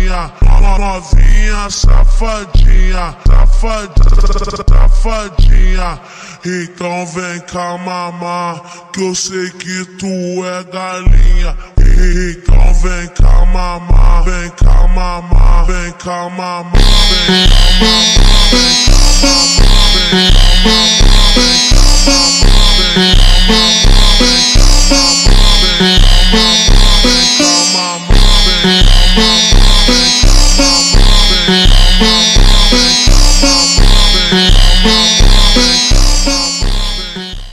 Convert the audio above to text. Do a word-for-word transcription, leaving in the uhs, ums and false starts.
safadinha, novinha, safadinha, safadinha, safadinha. Então vem cá mamar, que eu sei que tu é galinha. Então vem cá mamar, vem cá mamar, vem cá mamar, vem cá mamar, vem cá mamar, vem cá mamar, vem cá mamar, vem cá mamar, vem cá mamar, vem cá mamar, vem cá mamar, vem cá mamar.